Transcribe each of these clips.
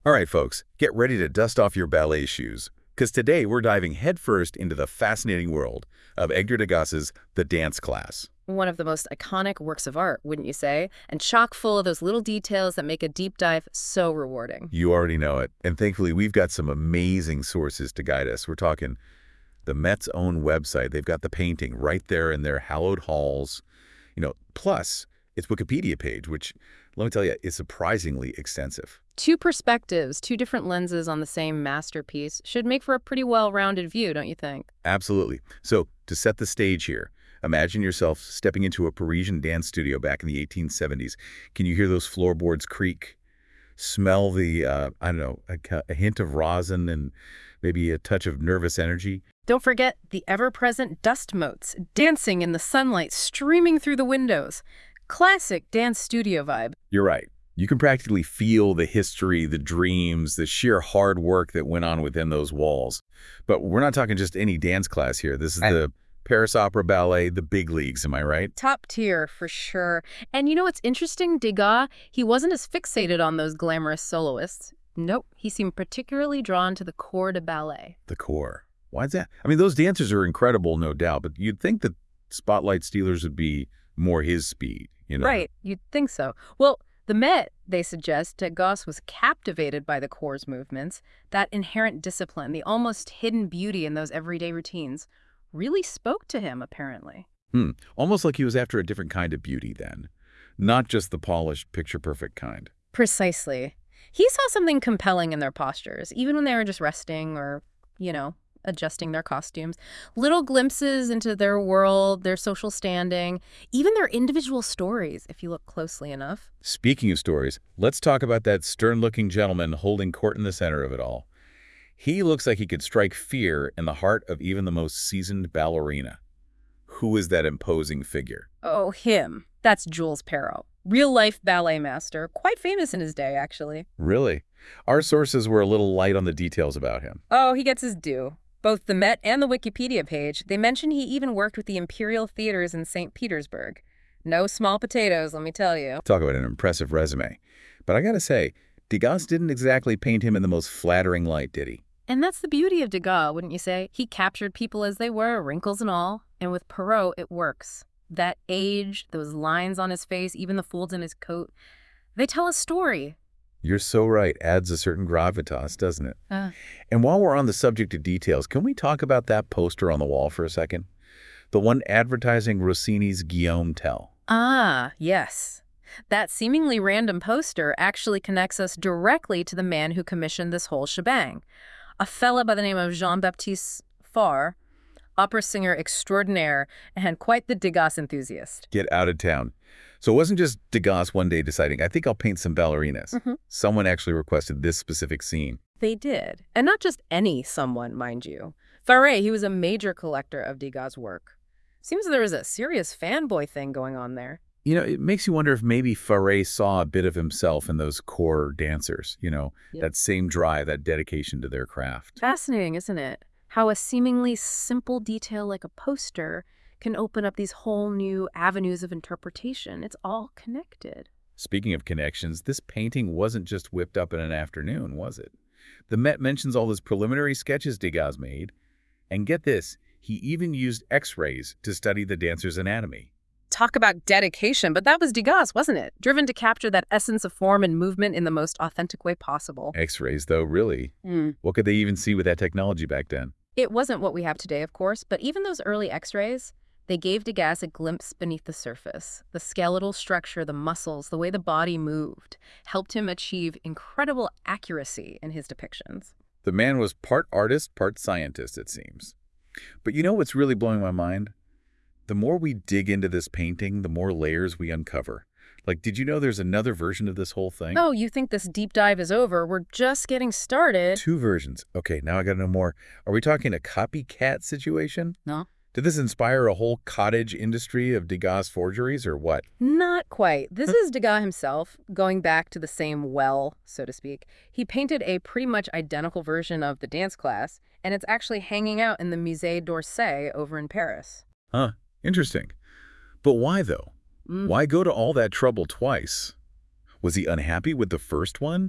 All right, folks, get ready to dust off your ballet shoes, because today we're diving headfirst into the fascinating world of Edgar Degas's The Dance Class. One of the most iconic works of art, wouldn't you say? And chock full of those little details that make a deep dive so rewarding. You already know it, and thankfully we've got some amazing sources to guide us. We're talking the Met's own website. They've got the painting right there in their hallowed halls. Plus its Wikipedia page, which, let me tell you, is surprisingly extensive. Two perspectives, two different lenses on the same masterpiece should make for a pretty well-rounded view, don't you think? Absolutely. So, to set the stage here, imagine yourself stepping into a Parisian dance studio back in the 1870s. Can you hear those floorboards creak? Smell the, I don't know, a hint of rosin and maybe a touch of nervous energy? Don't forget the ever-present dust motes, dancing in the sunlight streaming through the windows. Classic dance studio vibe. You're right. You can practically feel the history, the dreams, the sheer hard work that went on within those walls. But we're not talking just any dance class here. This is the Paris Opera Ballet, the big leagues, am I right? Top tier, for sure. And you know what's interesting? Degas, he wasn't as fixated on those glamorous soloists. Nope, he seemed particularly drawn to the corps de ballet. The core. Why is that? I mean, those dancers are incredible, no doubt, but you'd think that Spotlight Stealers would be more his speed, Right, you'd think so. Well, the Met, they suggest, Degas was captivated by the corps' movements. That inherent discipline, the almost hidden beauty in those everyday routines, really spoke to him, apparently. Almost like he was after a different kind of beauty then, not just the polished, picture-perfect kind. Precisely. He saw something compelling in their postures, even when they were just resting or, adjusting their costumes. Little glimpses into their world, their social standing, even their individual stories, if you look closely enough. Speaking of stories, let's talk about that stern-looking gentleman holding court in the center of it all. He looks like he could strike fear in the heart of even the most seasoned ballerina. Who is that imposing figure? Oh, him. That's Jules Perrault. Real-life ballet master. Quite famous in his day, actually. Really? Our sources were a little light on the details about him. Oh, he gets his due. Both the Met and the Wikipedia page, they mention he even worked with the Imperial Theaters in St. Petersburg. No small potatoes, let me tell you. Talk about an impressive resume. But I gotta say, Degas didn't exactly paint him in the most flattering light, did he? And that's the beauty of Degas, wouldn't you say? He captured people as they were, wrinkles and all. And with Perrault, it works. That age, those lines on his face, even the folds in his coat, they tell a story. You're so right. Adds a certain gravitas, doesn't it? And while we're on the subject of details, can we talk about that poster on the wall for a second? The one advertising Rossini's Guillaume Tell. Ah, yes. That seemingly random poster actually connects us directly to the man who commissioned this whole shebang. A fella by the name of Jean-Baptiste Farr, opera singer extraordinaire and quite the Degas enthusiast. Get out of town. So it wasn't just Degas one day deciding, I think I'll paint some ballerinas. Someone actually requested this specific scene. They did. And not just any someone, mind you. Faré, he was a major collector of Degas' work. Seems there was a serious fanboy thing going on there. It makes you wonder if maybe Faré saw a bit of himself in those core dancers, that same drive, that dedication to their craft. Fascinating, isn't it? How a seemingly simple detail like a poster can open up these whole new avenues of interpretation. It's all connected. Speaking of connections, this painting wasn't just whipped up in an afternoon, was it? The Met mentions all those preliminary sketches Degas made. And get this, he even used X-rays to study the dancer's anatomy. Talk about dedication, but that was Degas, wasn't it? Driven to capture that essence of form and movement in the most authentic way possible. X-rays, though, really? What could they even see with that technology back then? It wasn't what we have today, of course, but even those early X-rays, they gave Degas a glimpse beneath the surface. The skeletal structure, the muscles, the way the body moved, helped him achieve incredible accuracy in his depictions. The man was part artist, part scientist, it seems. But you know what's really blowing my mind? The more we dig into this painting, the more layers we uncover. Like, did you know there's another version of this whole thing? Oh, you think this deep dive is over? We're just getting started. 2 versions. Okay, now I gotta know more. Are we talking a copycat situation? No. Did this inspire a whole cottage industry of Degas forgeries, or what? Not quite. This is Degas himself, going back to the same well, so to speak. He painted a pretty much identical version of the dance class, and it's actually hanging out in the Musée d'Orsay over in Paris. Huh, interesting. But why, though? Why go to all that trouble twice? Was he unhappy with the first one?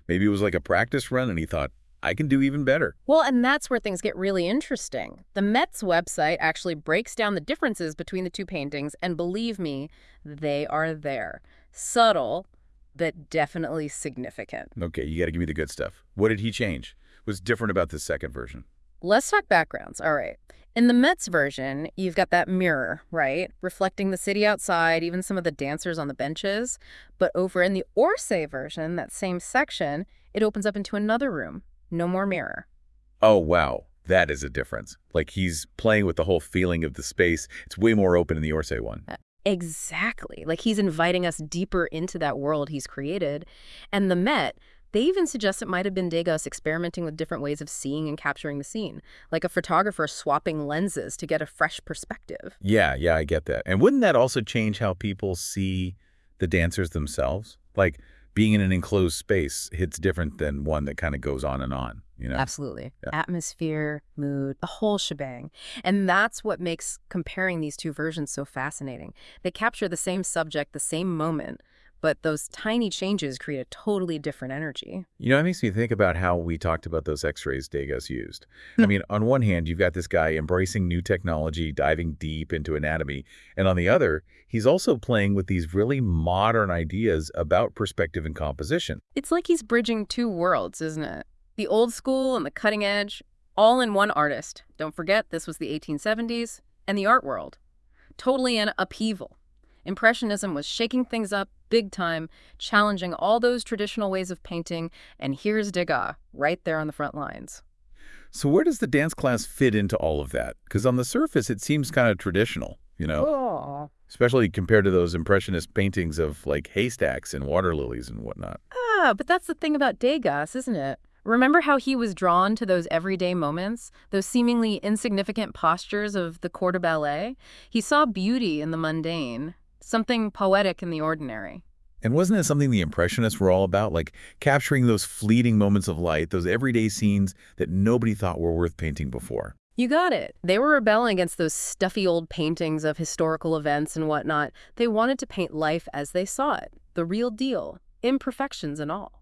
Maybe it was like a practice run and he thought, I can do even better. Well, and that's where things get really interesting. The Met's website actually breaks down the differences between the two paintings, and believe me, they are there. Subtle, but definitely significant. Okay, you got to give me the good stuff. What did he change? What's different about this second version? Let's talk backgrounds. All right. In the Met's version, you've got that mirror, right? Reflecting the city outside, even some of the dancers on the benches. But over in the Orsay version, that same section, it opens up into another room. No more mirror. Oh, wow. That is a difference. Like he's playing with the whole feeling of the space. It's way more open in the Orsay one. Exactly. Like he's inviting us deeper into that world he's created. And the Met, they even suggest it might have been Degas experimenting with different ways of seeing and capturing the scene, like a photographer swapping lenses to get a fresh perspective. Yeah, I get that. And wouldn't that also change how people see the dancers themselves? Like being in an enclosed space hits different than one that kind of goes on and on, you know? Absolutely. Yeah. Atmosphere, mood, the whole shebang. And that's what makes comparing these two versions so fascinating. They capture the same subject, the same moment, but those tiny changes create a totally different energy. You know, it makes me think about how we talked about those x-rays Degas used. I mean, on one hand, you've got this guy embracing new technology, diving deep into anatomy, and on the other, he's also playing with these really modern ideas about perspective and composition. It's like he's bridging two worlds, isn't it? The old school and the cutting edge, all in one artist. Don't forget, this was the 1870s, and the art world. Totally an upheaval. Impressionism was shaking things up big time, challenging all those traditional ways of painting, and here's Degas, right there on the front lines. So where does the dance class fit into all of that? Because on the surface, it seems kind of traditional, you know? Oh. Especially compared to those impressionist paintings of like haystacks and water lilies and whatnot. But that's the thing about Degas, isn't it? Remember how he was drawn to those everyday moments, those seemingly insignificant postures of the corps de ballet? He saw beauty in the mundane, something poetic in the ordinary. And wasn't it something the Impressionists were all about? Like capturing those fleeting moments of light, those everyday scenes that nobody thought were worth painting before. You got it. They were rebelling against those stuffy old paintings of historical events and whatnot. They wanted to paint life as they saw it, the real deal, imperfections and all.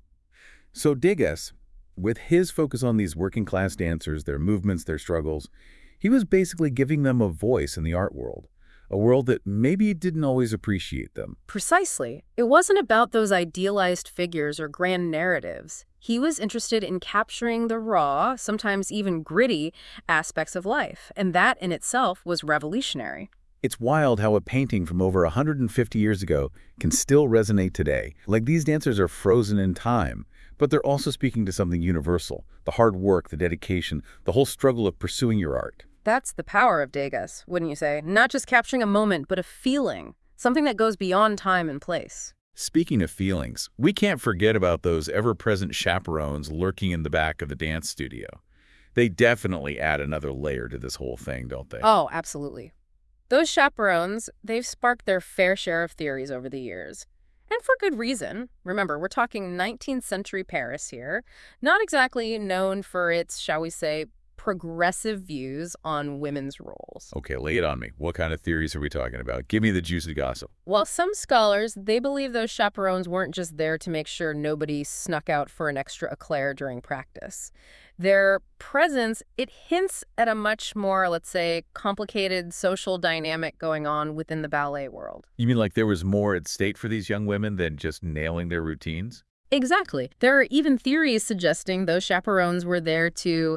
So Degas, with his focus on these working class dancers, their movements, their struggles, he was basically giving them a voice in the art world, a world that maybe didn't always appreciate them. Precisely. It wasn't about those idealized figures or grand narratives. He was interested in capturing the raw, sometimes even gritty, aspects of life, and that in itself was revolutionary. It's wild how a painting from over 150 years ago can still resonate today. Like these dancers are frozen in time, but they're also speaking to something universal, the hard work, the dedication, the whole struggle of pursuing your art. That's the power of Degas, wouldn't you say? Not just capturing a moment, but a feeling, something that goes beyond time and place. Speaking of feelings, we can't forget about those ever-present chaperones lurking in the back of the dance studio. They definitely add another layer to this whole thing, don't they? Oh, absolutely. Those chaperones, they've sparked their fair share of theories over the years. And for good reason. Remember, we're talking 19th century Paris here, not exactly known for its, shall we say, progressive views on women's roles. Okay, lay it on me. What kind of theories are we talking about? Give me the juicy gossip. Well, some scholars, they believe those chaperones weren't just there to make sure nobody snuck out for an extra eclair during practice. Their presence, it hints at a much more, let's say, complicated social dynamic going on within the ballet world. You mean like there was more at stake for these young women than just nailing their routines? Exactly. There are even theories suggesting those chaperones were there to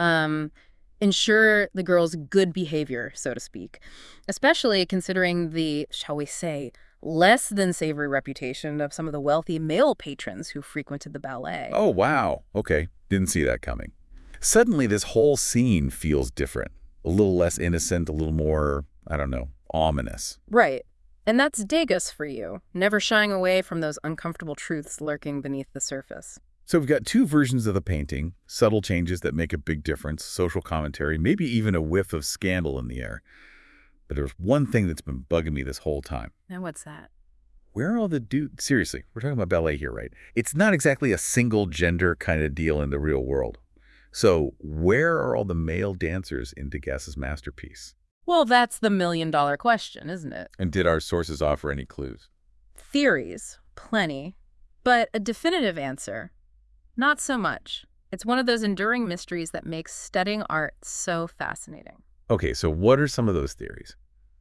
ensure the girls' good behavior, so to speak, especially considering the, shall we say, less than savory reputation of some of the wealthy male patrons who frequented the ballet. Oh, wow. Okay, didn't see that coming. Suddenly, this whole scene feels different. A little less innocent, a little more, I don't know, ominous. Right. And that's Degas for you, never shying away from those uncomfortable truths lurking beneath the surface. So we've got two versions of the painting, subtle changes that make a big difference, social commentary, maybe even a whiff of scandal in the air. But there's one thing that's been bugging me this whole time. Now what's that? Where are all the dudes? Seriously, we're talking about ballet here, right? It's not exactly a single gender kind of deal in the real world. So where are all the male dancers in Degas's masterpiece? Well, that's the million-dollar question, isn't it? And did our sources offer any clues? Theories, plenty. But a definitive answer, Not so much. It's one of those enduring mysteries that makes studying art so fascinating. Okay, so what are some of those theories?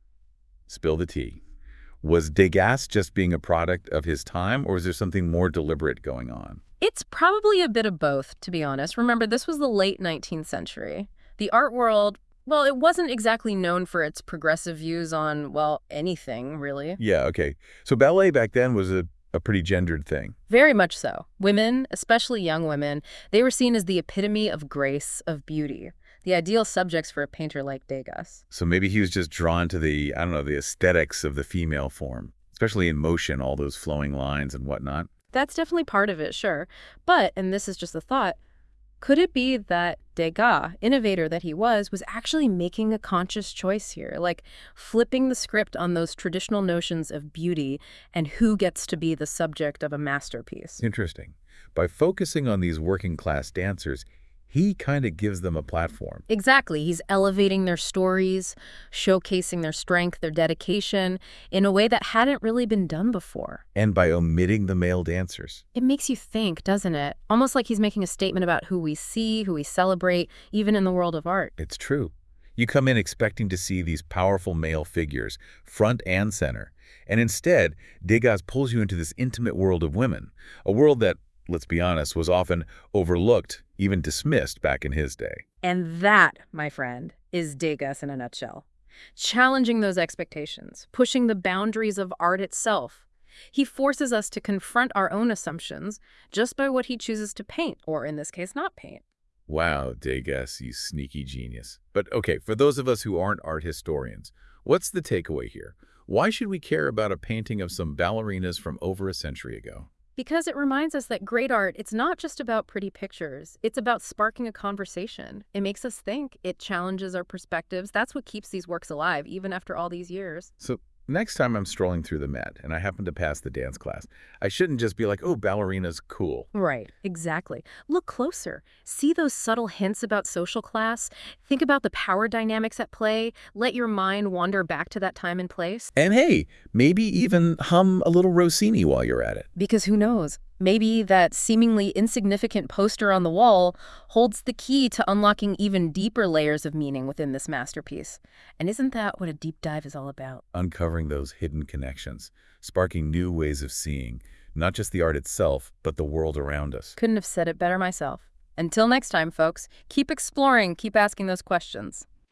Spill the tea. Was Degas just being a product of his time, or is there something more deliberate going on? It's probably a bit of both, to be honest. Remember, this was the late 19th century. The art world, well, it wasn't exactly known for its progressive views on, well, anything, really. Yeah, okay. So ballet back then was a pretty gendered thing. Very much so. Women, especially young women, they were seen as the epitome of grace, of beauty, the ideal subjects for a painter like Degas. So maybe he was just drawn to the, I don't know, the aesthetics of the female form, especially in motion, all those flowing lines and whatnot. That's definitely part of it, sure. But, and this is just a thought, could it be that Degas, innovator that he was actually making a conscious choice here, like flipping the script on those traditional notions of beauty and who gets to be the subject of a masterpiece? Interesting. By focusing on these working class dancers, he kind of gives them a platform. Exactly. He's elevating their stories, showcasing their strength, their dedication, in a way that hadn't really been done before. And by omitting the male dancers. It makes you think, doesn't it? Almost like he's making a statement about who we see, who we celebrate, even in the world of art. It's true. You come in expecting to see these powerful male figures, front and center. And instead, Degas pulls you into this intimate world of women, a world that, let's be honest, was often overlooked, even dismissed back in his day. And that, my friend, is Degas in a nutshell. Challenging those expectations, pushing the boundaries of art itself. He forces us to confront our own assumptions just by what he chooses to paint, or in this case, not paint. Wow, Degas, you sneaky genius. But okay, for those of us who aren't art historians, what's the takeaway here? Why should we care about a painting of some ballerinas from over a century ago? Because it reminds us that great art, it's not just about pretty pictures. It's about sparking a conversation. It makes us think. It challenges our perspectives. That's what keeps these works alive, even after all these years. So next time I'm strolling through the Met and I happen to pass the dance class, I shouldn't just be like, oh, ballerina's cool. Right, exactly. Look closer. See those subtle hints about social class? Think about the power dynamics at play. Let your mind wander back to that time and place. And hey, maybe even hum a little Rossini while you're at it. Because who knows? Maybe that seemingly insignificant poster on the wall holds the key to unlocking even deeper layers of meaning within this masterpiece. And isn't that what a deep dive is all about? Uncovering those hidden connections, sparking new ways of seeing, not just the art itself, but the world around us. Couldn't have said it better myself. Until next time, folks, keep exploring, keep asking those questions.